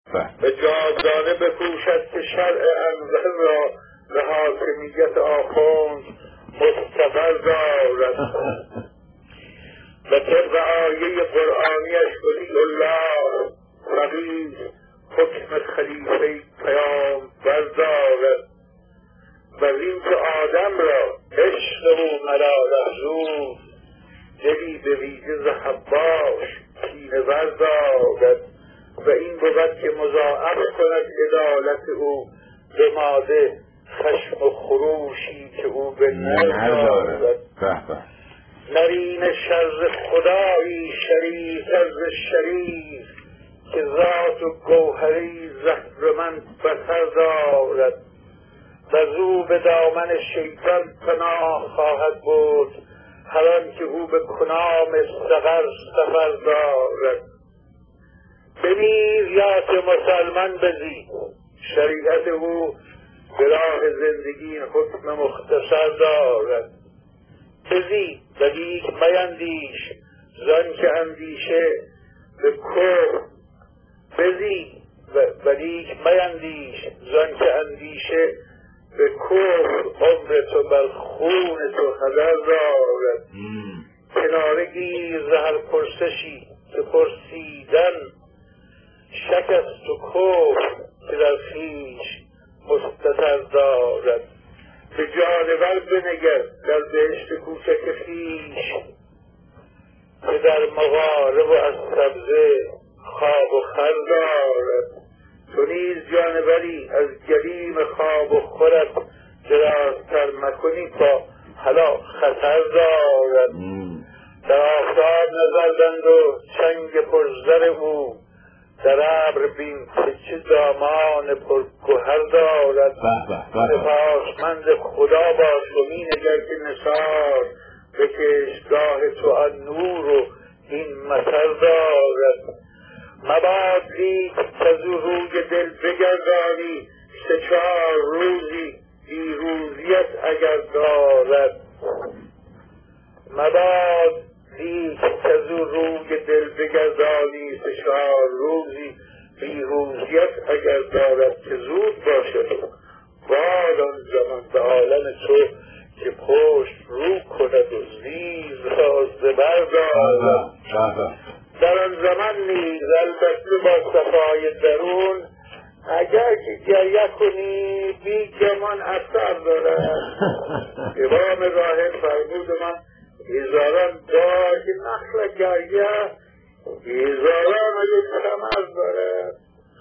به جاودانه بکوشد که شرع انزل را به حاکمیت آخوند مستقر دارد و طبق آیه قرآنیش ولی الله فقیه حکم خلیفه پیامبر دارد و این که آدم را عشق و ملال افزود دلی به ویژه ز حواش کینه ور دارد و این بود که مضاعف کند عدالت او به ماده خشم و خروشی که او به نر دارد. نرین شر خدایی شریف از شریف که ذات و گوهری زهرمند بصر دارد و زو به دامن شیطان پناه خواهد بود هر آن که او به کنام سقر سفر دارد. بنیر یات مسلمان بزی شریعت او به راه زندگی حکم مختصر دارد. بزی ولیک میندیش زن که اندیشه به کفر بزی ولیک میندیش زن که اندیشه به کفر عمر تو بر خون تو هدر دارد. کناره گیر ز هر پرسشی که پرسیدن شک است و کفر که در خویش مستتر دارد. به جانور بنگر در بهشت کوچک خویش که در مغاره و از سبزه خواب و خور دارد. تو نیز جانوری از گلیم خواب و خورت درازتر مکنی تا حالا خطر دارد. در آفتاب نظر بند و چنگ پرزر او در ابر بین که چه دامان پرگوهر دارد. سپاسمند خدا باش و می نگر که نثار به کشتگاه تو آن نور و این مطر دارد. مباد لیک کز او روی دل بگردانی 3-4 روزی بیروزیت اگر دارد. مباد لیک کز او روی دل بگردانی 3-4 روزی بیروزیت اگر دارد که زود باشد وال آن زمان به عالم تو که پشت رو کند و زیر را زبر دارد. در آن زمان نیز البته با صفای درون اگر که گریه کنی بی گمان اثر دارد. امام راهب فرمود من هزاران دار که نخل گریه هزاران یک کمر دارد.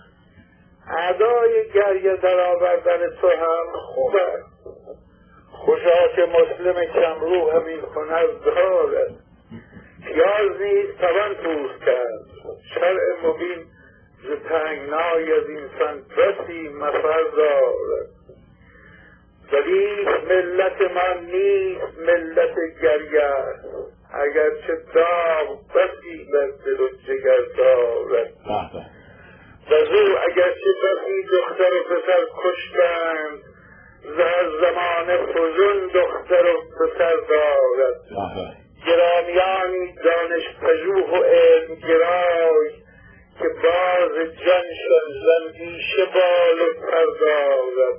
ادای گریه در آوردن تو هم خوب است. خوشا که مسلم کمرو همین هنر دارد. پیاز نیز توان پوست کرد شرع مبین ز تنگنای از اینسان بسی مفر دارد. ولی ملت من نیست ملت گریه اگرچه داغ بسی بر دل و جگر دارد. و زو اگرچه بسی دختر و پسر کشتند زهر زمانه فزون دختر و پسر دارد. گرامیانی دانش پژوه و علم گرای که باز جانشان زندیشه بال و پر دارد.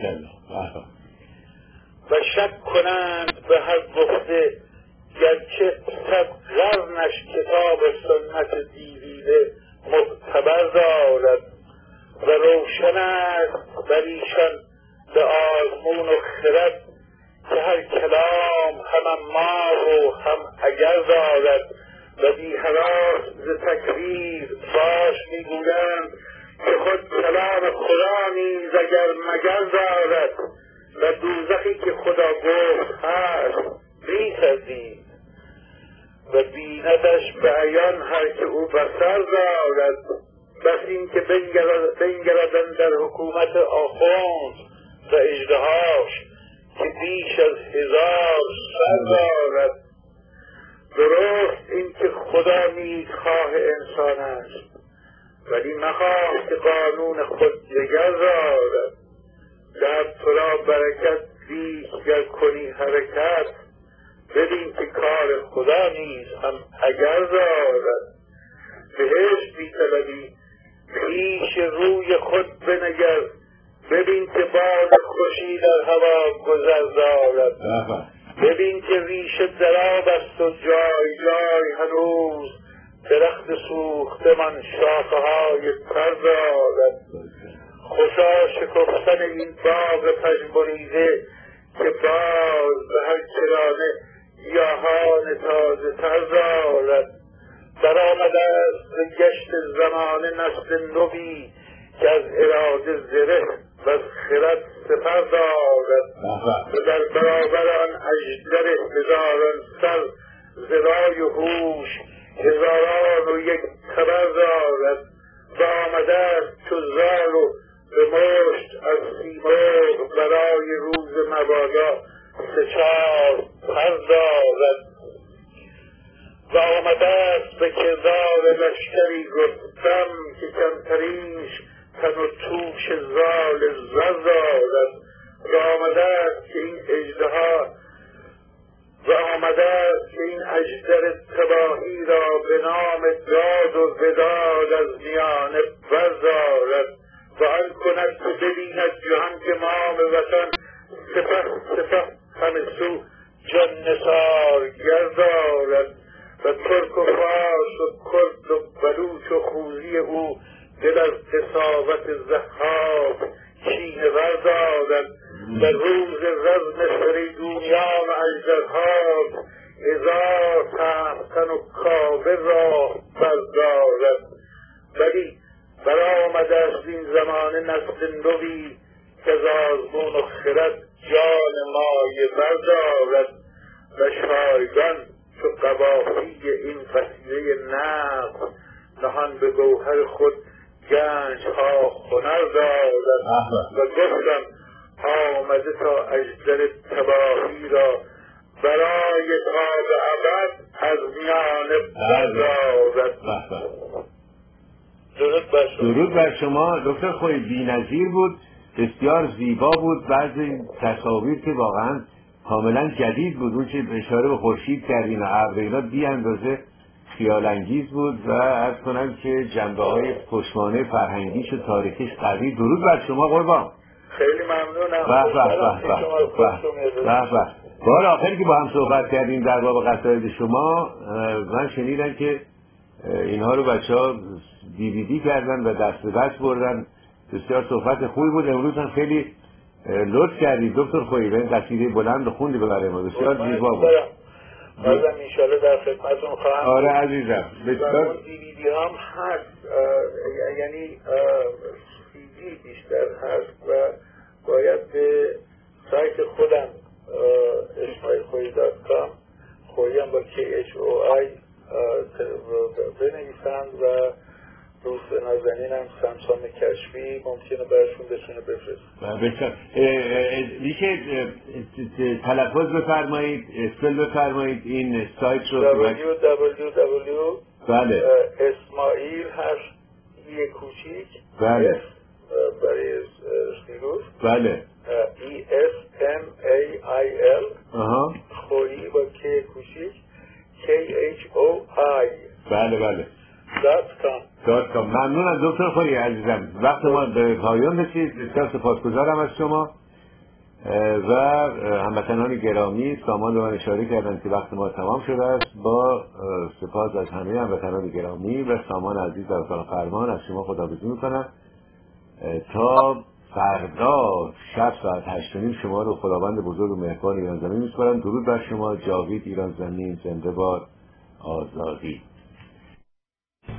و شک کنند به هر گفته گرچه 100 قرنش کتاب سنت دیویده معتبر دارد. و روشن است بر ایشان به آزمون و خرد که هر کلام هم اما و هم اگر دارد. و بی هراس ز تکریر باش میگویند که خود کلام خدا نیز اگر مگر دارد. و دوزخی که خدا گفت هست میسزید و بیندش به عیان هر که او بصر دارد. بس این که بنگردن در حکومت آخوند و اژدهاش که بیش از 1000 سر دارد. درست این که خدا نیکخواه انسان است ولی مخواه که قانون خود دگر دارد. در تو را برکت لیک گر کنی حرکت ببین که کار خدا نیز هم اگر دارد. بهشت بی طلبی پیش روی خود بنگر، ببین که باد خوشی در هوا گذر دارد. ببین که ریشه دراب است و جای جای هنوز درخت سوخته من شاخه های تر دارد. خوشا شکفتن این باغ پژمریده که باز به هر کرانه گیاهان تازه تر دارد. برآمده است به گشت زمانه نسل نوی که از اراده زره و از خرد سپر دارد و در برابر آن اژدر هزاران سر ز رای و هوش هزاران و یک خبر دارد. و آمده است چو زال و به مشت از سیمرغ برای روز مبادا سه چار پر دارد. و آمده است به کردار لشکری گفتم که کمترینش تن و توش زال زر دارد. و آمده است که این اژدها و آمده است که این اژدر تباهی را به نام داد و وداد از میانه بردارد. و آن کند که ببیند جهان که مام وطن سپه همه سو جان نثار گردارد. و ترک و فارس و کرد و بلوچ و خوزی او دل از قساوت ضحاک کینه ور دارد. و روز رزم فریدونیان و اژدرها هزار تهمتن و کاوه راه بردارد. ولی برآمده است این زمانه نسل نوی که از آزمون و خرد جان مایه بردارد. و شایگان چو قوافی این وسیله نقد نهان به گوهر خود گنج ها هنر دارد. و گفتم آمده تا اژدر تباهی را برای تا به ابد از میانه بردارد. درود بر شما دکتر خویی. بی‌نظیر بود، بسیار زیبا بود. بعضی تصاویر که واقعا کاملا جدید بود، اون که اشاره به خورشید کردین و ابر اینا بی اندازه خیال انگیز بود و عرض کنم که جنبه های پشتوانه فرهنگیش و تاریخیش قوی. درود بر شما قربان. خیلی ممنونم. بار آخری که با هم صحبت کردیم در باب قصاید شما، من شنیدم که اینها رو بچه‌ها DVD کردن و دست به دست بردن. بسیار صحبت خوبی بود. امروز هم خیلی لطف کردید دکتر خویی، این قصیده بلند رو خوندی برای ما، بسیار زیبا بود. بازم انشالله در خدمتتون خواهم. آره عزیزم. بسیار DVD هم هست، یعنی CD بیشتر هست و باید به سایت خودم ismailkhoyi.com خویی هم با KHOI بنویسند و دوست نازنینم سمسام کشفی ممکنه برشون بتونه بفرست. میشه تلفظ بفرمایید، اسپل بفرمایید این سایت رو؟ www. بله. اسماعیل هست یه کوچیک. بله. برای سیروس. بله. ESMAIL. خویی با که کوچیک KHOI. بله. .com. ممنونم دکتر خویی عزیزم. وقت ما به پایان رسید. بسیار سپاسگزارم از شما و هموطنان گرامی. سامان به من اشاره کردن که وقت ما تمام شده است. با سپاس از همه هموطنان گرامی و سامان عزیز در اتاق فرمان از شما خداحافظی میکنم تا فردا شب ساعت 8:30 شما رو خداوند بزرگ و مهربان ایران زمین میسپارم. درود بر شما. جاوید ایران زمین زنده باد. آزادی.